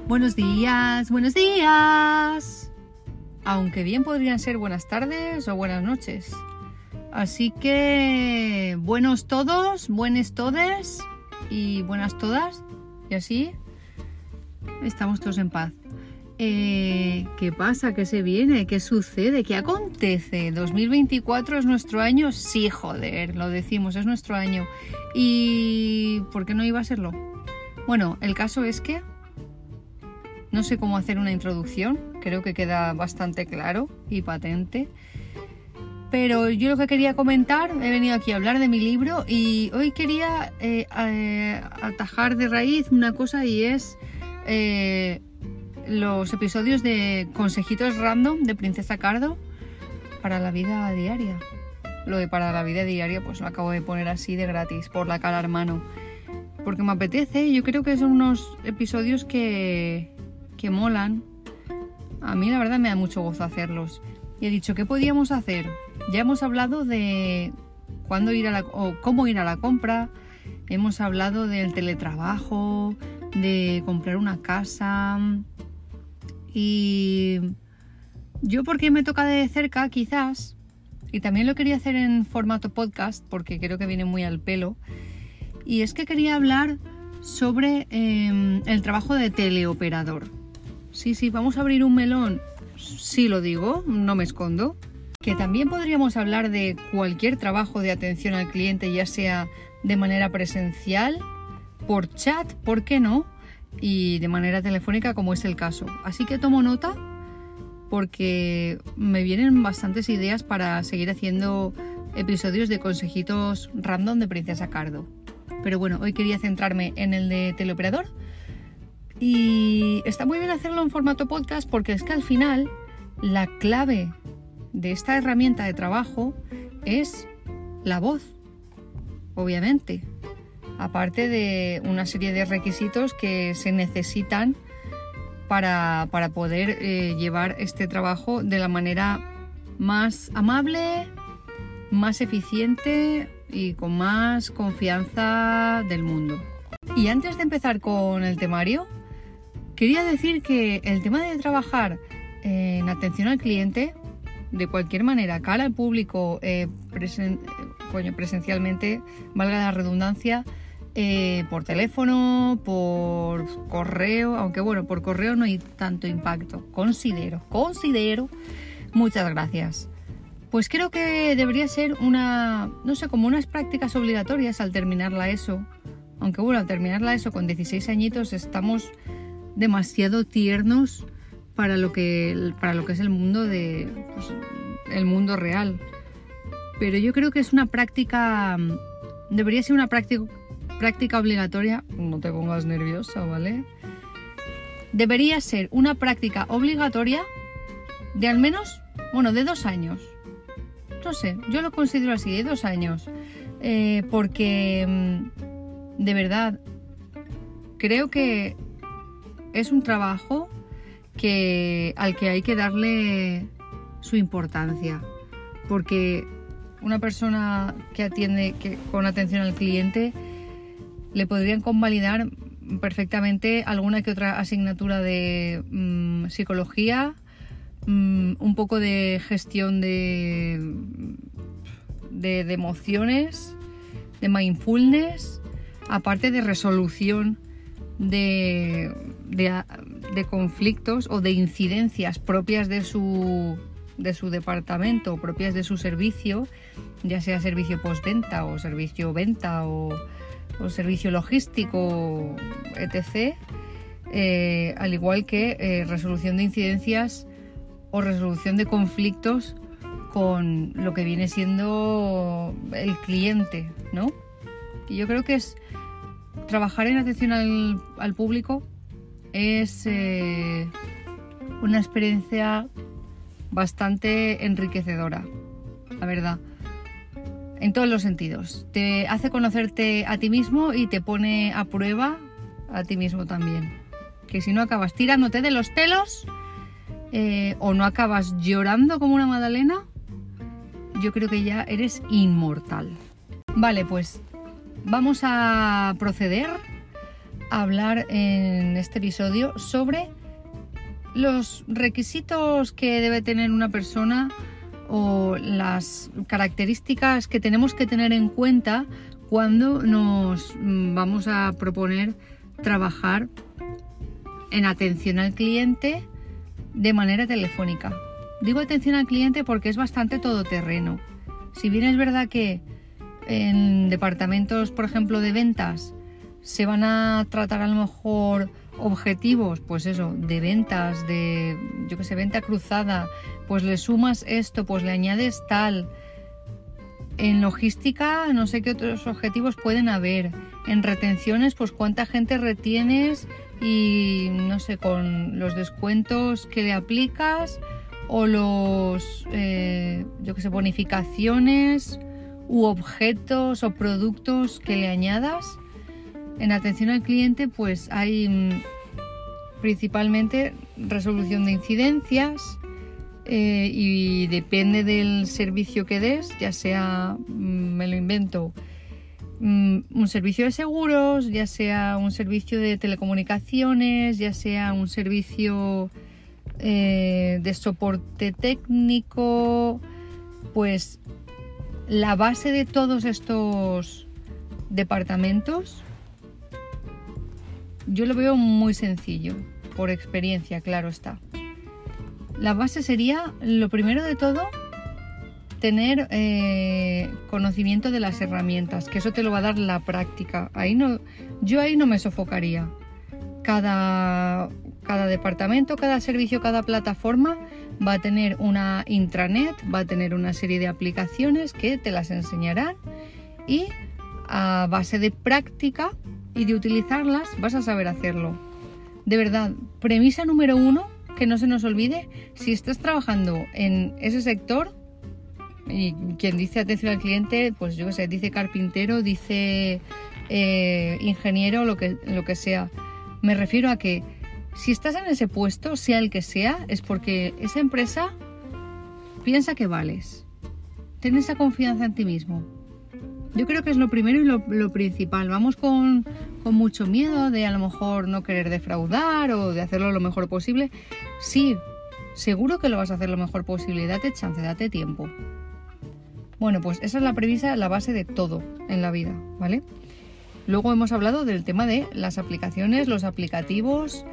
Buenos días, buenos días. Aunque bien podrían ser buenas tardes o buenas noches. Así que buenos todos, buenos todes y buenas todas. Y así estamos todos en paz. ¿Qué pasa? ¿Qué se viene? ¿Qué sucede? ¿Qué acontece? ¿2024 es nuestro año? Sí, joder, lo decimos, es nuestro año. ¿Y por qué no iba a serlo? Bueno, el caso es que no sé cómo hacer una introducción, creo que queda bastante claro y patente. Pero yo lo que quería comentar, he venido aquí a hablar de mi libro y hoy quería atajar de raíz una cosa y es los episodios de consejitos random de Princesa Cardo para la vida diaria. Lo de para la vida diaria pues lo acabo de poner así de gratis por la cara hermano. Porque me apetece, yo creo que son unos episodios que molan. A mí la verdad me da mucho gozo hacerlos. Y he dicho, ¿qué podíamos hacer? Ya hemos hablado de cuándo ir o cómo ir a la compra. Hemos hablado del teletrabajo, de comprar una casa. Y yo porque me toca de cerca quizás, y también lo quería hacer en formato podcast porque creo que viene muy al pelo. Y es que quería hablar sobre el trabajo de teleoperador. Sí, vamos a abrir un melón. Sí lo digo, no me escondo. Que también podríamos hablar de cualquier trabajo de atención al cliente, ya sea de manera presencial, por chat, ¿por qué no? Y de manera telefónica, como es el caso. Así que tomo nota porque me vienen bastantes ideas para seguir haciendo episodios de consejitos random de Princesa Cardo. Pero bueno, hoy quería centrarme en el de teleoperador. Y está muy bien hacerlo en formato podcast porque es que al final la clave de esta herramienta de trabajo es la voz, obviamente. Aparte de una serie de requisitos que se necesitan para poder llevar este trabajo de la manera más amable, más eficiente y con más confianza del mundo. Y antes de empezar con el temario, quería decir que el tema de trabajar en atención al cliente, de cualquier manera, cara al público, presencialmente, valga la redundancia, por teléfono, por correo, aunque bueno, por correo no hay tanto impacto, considero, muchas gracias. Pues creo que debería ser como unas prácticas obligatorias al terminar la ESO, aunque bueno, al terminar la ESO con 16 añitos estamos demasiado tiernos para lo que es el mundo el mundo real. Pero yo creo que es una práctica, debería ser una práctica obligatoria. No te pongas nerviosa, ¿vale? Debería ser una práctica obligatoria de al menos, de 2 años. No sé, yo lo considero así, de 2 años. Porque de verdad creo que es un trabajo al que hay que darle su importancia, porque una persona que atiende con atención al cliente le podrían convalidar perfectamente alguna que otra asignatura de psicología, un poco de gestión de emociones, de mindfulness, aparte de resolución de conflictos o de incidencias propias de su departamento, propias de su servicio, ya sea servicio postventa o servicio venta o servicio logístico, etc. Al igual que resolución de incidencias o resolución de conflictos con lo que viene siendo el cliente, ¿no? Y yo creo que trabajar en atención al público es una experiencia bastante enriquecedora, la verdad, en todos los sentidos. Te hace conocerte a ti mismo y te pone a prueba a ti mismo también. Que si no acabas tirándote de los pelos o no acabas llorando como una magdalena, yo creo que ya eres inmortal. Vale, pues vamos a proceder hablar en este episodio sobre los requisitos que debe tener una persona o las características que tenemos que tener en cuenta cuando nos vamos a proponer trabajar en atención al cliente de manera telefónica. Digo atención al cliente porque es bastante todoterreno. Si bien es verdad que en departamentos, por ejemplo, de ventas, se van a tratar a lo mejor objetivos, pues eso, de ventas, de, yo que sé, venta cruzada, pues le sumas esto, pues le añades tal. En logística, no sé qué otros objetivos pueden haber. En retenciones, pues cuánta gente retienes y, no sé, con los descuentos que le aplicas o los, yo que sé, bonificaciones u objetos o productos que le añadas. En atención al cliente, pues hay principalmente resolución de incidencias y depende del servicio que des, ya sea, me lo invento, un servicio de seguros, ya sea un servicio de telecomunicaciones, ya sea un servicio de soporte técnico, pues la base de todos estos departamentos yo lo veo muy sencillo, por experiencia, claro está. La base sería, lo primero de todo, tener conocimiento de las herramientas, que eso te lo va a dar la práctica. Yo ahí no me sofocaría. Cada departamento, cada servicio, cada plataforma va a tener una intranet, va a tener una serie de aplicaciones que te las enseñarán y a base de práctica y de utilizarlas vas a saber hacerlo. De verdad, premisa número 1, que no se nos olvide, si estás trabajando en ese sector, y quien dice atención al cliente, pues yo qué sé, dice carpintero, dice ingeniero, lo que sea. Me refiero a que si estás en ese puesto, sea el que sea, es porque esa empresa piensa que vales. Ten esa confianza en ti mismo. Yo creo que es lo primero y lo principal. Vamos con mucho miedo de a lo mejor no querer defraudar o de hacerlo lo mejor posible. Sí, seguro que lo vas a hacer lo mejor posible. Date chance, date tiempo. Bueno, pues esa es la premisa, la base de todo en la vida, ¿vale? Luego hemos hablado del tema de las aplicaciones, los aplicativos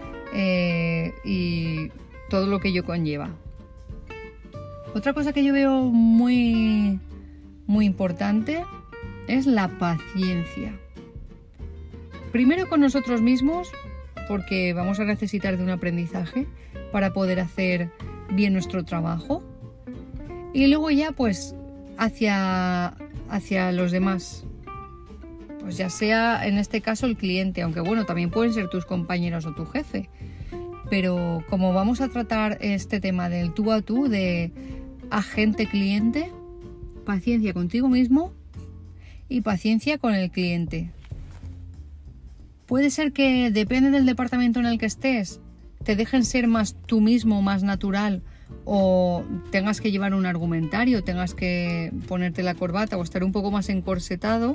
y todo lo que ello conlleva. Otra cosa que yo veo muy, muy importante es la paciencia. Primero con nosotros mismos, porque vamos a necesitar de un aprendizaje para poder hacer bien nuestro trabajo. Y luego ya pues hacia los demás. Pues ya sea en este caso el cliente, aunque bueno, también pueden ser tus compañeros o tu jefe. Pero como vamos a tratar este tema del tú a tú, de agente-cliente, paciencia contigo mismo y paciencia con el cliente. Puede ser que depende del departamento en el que estés, te dejen ser más tú mismo, más natural, o tengas que llevar un argumentario, tengas que ponerte la corbata o estar un poco más encorsetado,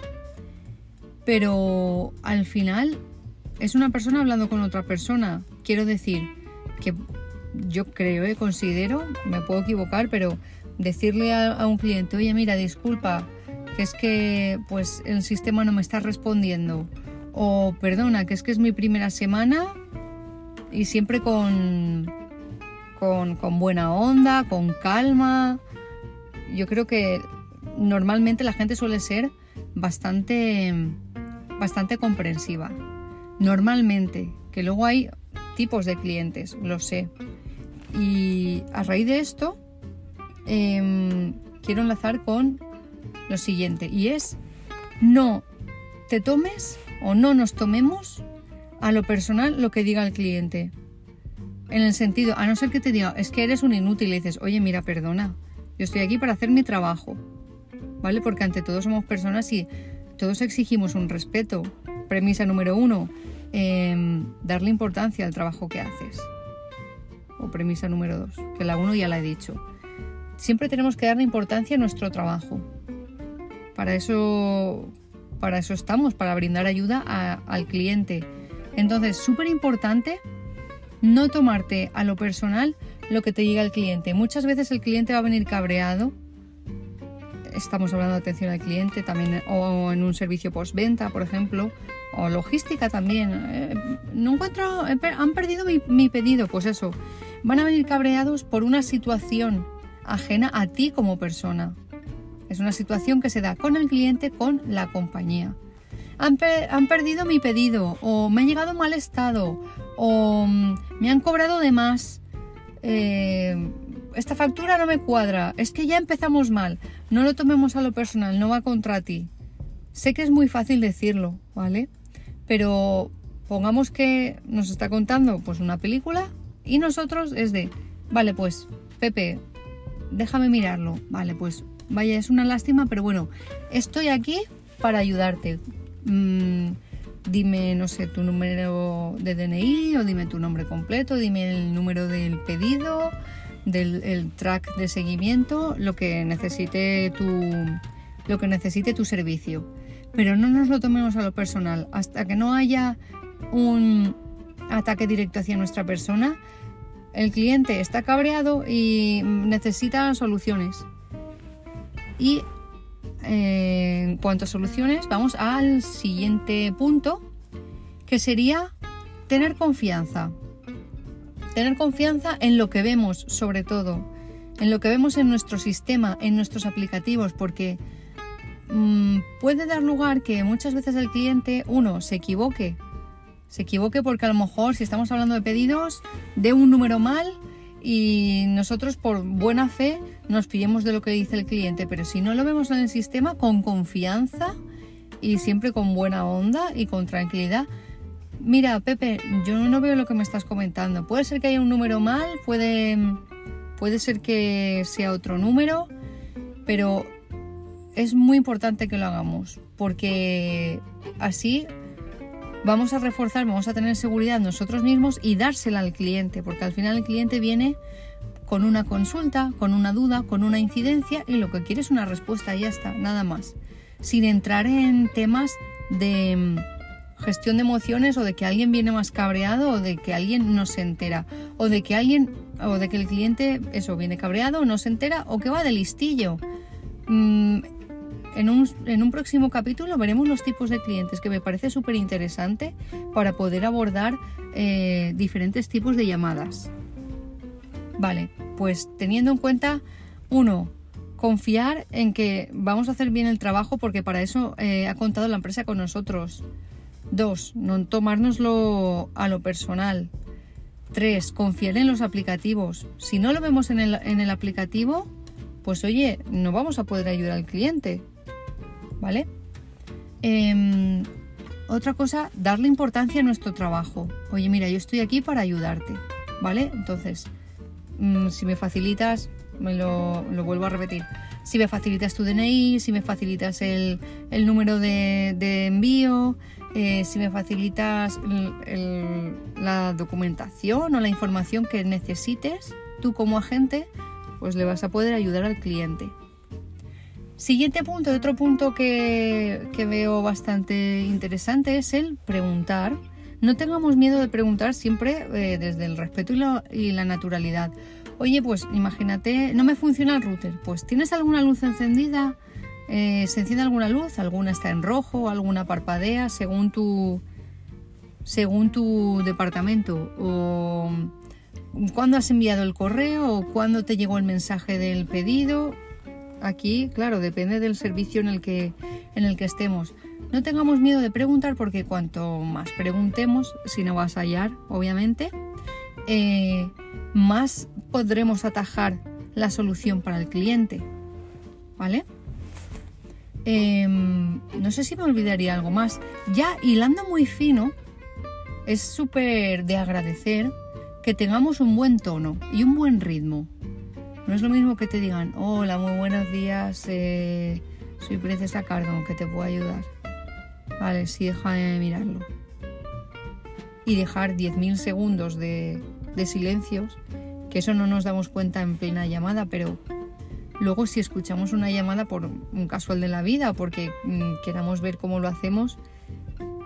pero al final es una persona hablando con otra persona. Quiero decir que yo creo, considero, me puedo equivocar, pero decirle a un cliente, oye, mira, disculpa, que es que pues el sistema no me está respondiendo, o perdona, que es mi primera semana, y siempre con buena onda, con calma. Yo creo que normalmente la gente suele ser bastante comprensiva. Normalmente, que luego hay tipos de clientes, lo sé. Y a raíz de esto, quiero enlazar con lo siguiente, y es: no te tomes o no nos tomemos a lo personal lo que diga el cliente. En el sentido, a no ser que te diga, es que eres un inútil, y dices, oye, mira, perdona, yo estoy aquí para hacer mi trabajo, ¿vale? Porque ante todo somos personas y todos exigimos un respeto. Premisa número 1, darle importancia al trabajo que haces. O premisa número 2, que la 1 ya la he dicho. Siempre tenemos que darle importancia a nuestro trabajo. Para eso estamos, para brindar ayuda al cliente. Entonces, súper importante no tomarte a lo personal lo que te diga el cliente. Muchas veces el cliente va a venir cabreado. Estamos hablando de atención al cliente también, o en un servicio postventa, por ejemplo, o logística también. No encuentro, han perdido mi pedido. Pues eso, van a venir cabreados por una situación ajena a ti como persona. Es una situación que se da con el cliente, con la compañía. Han perdido mi pedido, o me ha llegado en mal estado, o me han cobrado de más. Esta factura no me cuadra, es que ya empezamos mal. No lo tomemos a lo personal, no va contra ti. Sé que es muy fácil decirlo, ¿vale? Pero pongamos que nos está contando pues una película y nosotros es de, vale, pues Pepe, déjame mirarlo. Vale, pues vaya, es una lástima, pero bueno, estoy aquí para ayudarte. Dime, no sé, tu número de DNI, o dime tu nombre completo, dime el número del pedido, el track de seguimiento, lo que necesite tu servicio. Pero no nos lo tomemos a lo personal. Hasta que no haya un ataque directo hacia nuestra persona, el cliente está cabreado y necesita soluciones. Y en cuanto a soluciones, vamos al siguiente punto, que sería tener confianza. Tener confianza en lo que vemos, sobre todo, en lo que vemos en nuestro sistema, en nuestros aplicativos, porque puede dar lugar que muchas veces el cliente, se equivoque porque a lo mejor, si estamos hablando de pedidos, dé un número mal y nosotros por buena fe nos fiemos de lo que dice el cliente. Pero si no lo vemos en el sistema, con confianza y siempre con buena onda y con tranquilidad, mira, Pepe, yo no veo lo que me estás comentando. Puede ser que haya un número mal, puede ser que sea otro número, pero es muy importante que lo hagamos, porque así vamos a reforzar, vamos a tener seguridad nosotros mismos y dársela al cliente, porque al final el cliente viene con una consulta, con una duda, con una incidencia, y lo que quiere es una respuesta y ya está, nada más. Sin entrar en temas de gestión de emociones, o de que alguien viene más cabreado, o de que alguien no se entera, o de que el cliente viene cabreado o no se entera, o que va de listillo. En un próximo capítulo veremos los tipos de clientes, que me parece súper interesante para poder abordar diferentes tipos de llamadas. Vale, pues teniendo en cuenta, 1, confiar en que vamos a hacer bien el trabajo, porque para eso ha contado la empresa con nosotros. 2, no tomárnoslo a lo personal. 3, confiar en los aplicativos. Si no lo vemos en el aplicativo, pues oye, no vamos a poder ayudar al cliente, ¿vale? Otra cosa, darle importancia a nuestro trabajo. Oye, mira, yo estoy aquí para ayudarte, ¿vale? Entonces, si me facilitas, lo vuelvo a repetir, si me facilitas tu DNI, si me facilitas el número de envío, si me facilitas la documentación o la información que necesites, tú como agente, pues le vas a poder ayudar al cliente. Siguiente punto, otro punto que veo bastante interesante es el preguntar. No tengamos miedo de preguntar, siempre desde el respeto y la naturalidad. Oye, pues imagínate, no me funciona el router. Pues ¿tienes alguna luz encendida? ¿Se enciende alguna luz? ¿Alguna está en rojo? ¿Alguna parpadea? Según tu departamento. ¿O cuándo has enviado el correo? ¿O cuándo te llegó el mensaje del pedido? Aquí, claro, depende del servicio en el que estemos. No tengamos miedo de preguntar, porque cuanto más preguntemos, si no vas a hallar, obviamente, más podremos atajar la solución para el cliente, ¿vale? No sé si me olvidaría algo más. Ya hilando muy fino, es súper de agradecer que tengamos un buen tono y un buen ritmo. No es lo mismo que te digan, hola, muy buenos días, soy Princesa Cardón, que te puedo ayudar. Vale, sí, déjame mirarlo. Y dejar 10.000 segundos de silencios, que eso no nos damos cuenta en plena llamada, pero luego si escuchamos una llamada por un casual de la vida, o porque queramos ver cómo lo hacemos,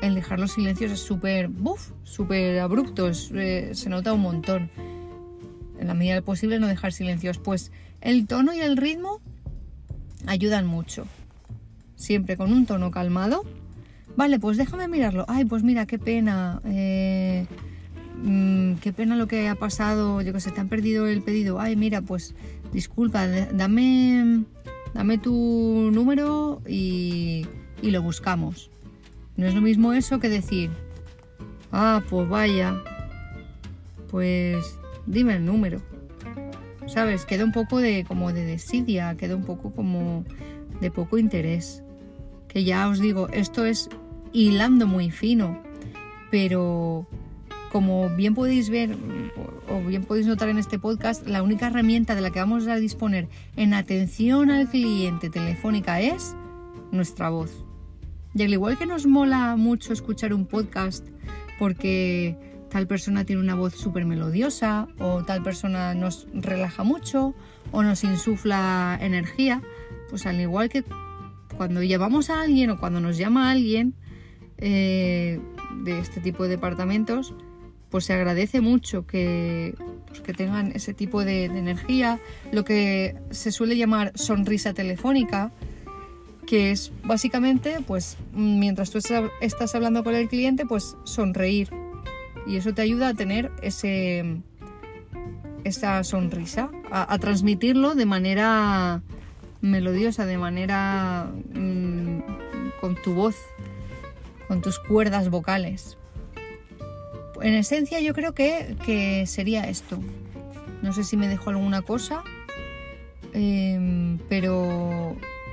el dejar los silencios es súper abrupto, se nota un montón. En la medida del posible no dejar silencios. Pues el tono y el ritmo ayudan mucho. Siempre con un tono calmado. Vale, pues déjame mirarlo. Ay, pues mira, qué pena. Qué pena lo que ha pasado. Yo que sé, te han perdido el pedido. Ay, mira, pues disculpa, dame tu número y lo buscamos. No es lo mismo eso que decir, pues vaya, pues dime el número. ¿Sabes? Queda un poco como de desidia, queda un poco como de poco interés. Que ya os digo, esto es hilando muy fino, pero como bien podéis ver o bien podéis notar en este podcast, la única herramienta de la que vamos a disponer en atención al cliente telefónica es nuestra voz. Y al igual que nos mola mucho escuchar un podcast porque tal persona tiene una voz súper melodiosa o tal persona nos relaja mucho o nos insufla energía, pues al igual que cuando llamamos a alguien o cuando nos llama a alguien de este tipo de departamentos, pues se agradece mucho que tengan ese tipo de energía, lo que se suele llamar sonrisa telefónica, que es básicamente, pues mientras tú estás hablando con el cliente, pues sonreír. Y eso te ayuda a tener esa sonrisa, a transmitirlo de manera melodiosa, de manera con tu voz, con tus cuerdas vocales. En esencia yo creo que sería esto. No sé si me dejo alguna cosa, pero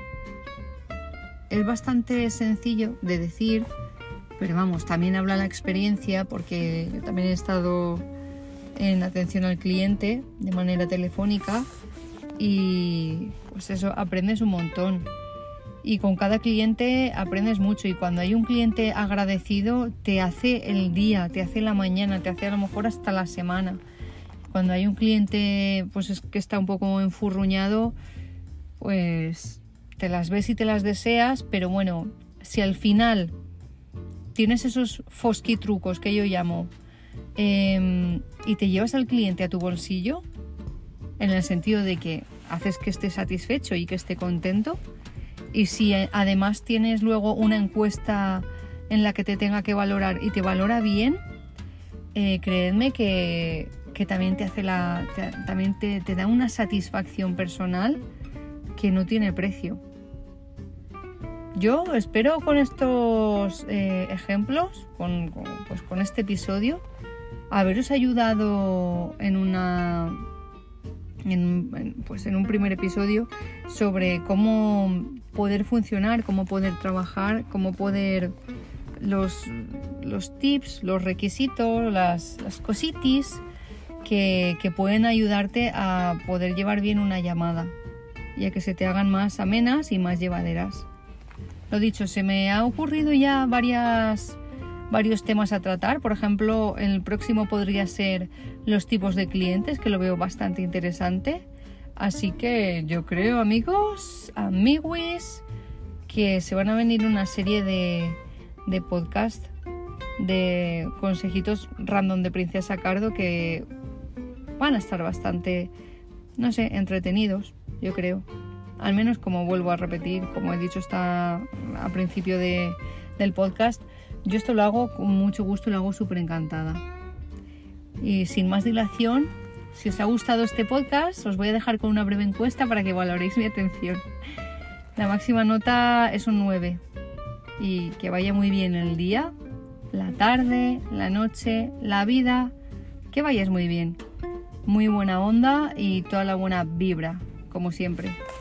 es bastante sencillo de decir, pero vamos, también habla la experiencia, porque yo también he estado en atención al cliente de manera telefónica y pues eso, aprendes un montón. Y con cada cliente aprendes mucho, y cuando hay un cliente agradecido te hace el día, te hace la mañana, te hace a lo mejor hasta la semana. Cuando hay un cliente pues es que está un poco enfurruñado, pues te las ves y te las deseas, pero bueno, si al final tienes esos fosquitrucos que yo llamo y te llevas al cliente a tu bolsillo, en el sentido de que haces que esté satisfecho y que esté contento, y si además tienes luego una encuesta en la que te tenga que valorar y te valora bien, creedme que también te hace también te da una satisfacción personal que no tiene precio. Yo espero con estos ejemplos, con este episodio, haberos ayudado en un primer episodio sobre cómo poder funcionar, cómo poder trabajar, cómo poder los tips, los requisitos, las cositis que pueden ayudarte a poder llevar bien una llamada y a que se te hagan más amenas y más llevaderas. Lo dicho, se me ha ocurrido ya varios temas a tratar. Por ejemplo, el próximo podría ser los tipos de clientes, que lo veo bastante interesante. Así que yo creo, amigos, amiguis, que se van a venir una serie de podcast de consejitos random de Princesa Cardo que van a estar bastante, no sé, entretenidos, yo creo. Al menos, como vuelvo a repetir, como he dicho a principio del podcast, yo esto lo hago con mucho gusto y lo hago súper encantada. Y sin más dilación, si os ha gustado este podcast, os voy a dejar con una breve encuesta para que valoréis mi atención. La máxima nota es un 9. Y que vaya muy bien el día, la tarde, la noche, la vida. Que vayáis muy bien. Muy buena onda y toda la buena vibra, como siempre.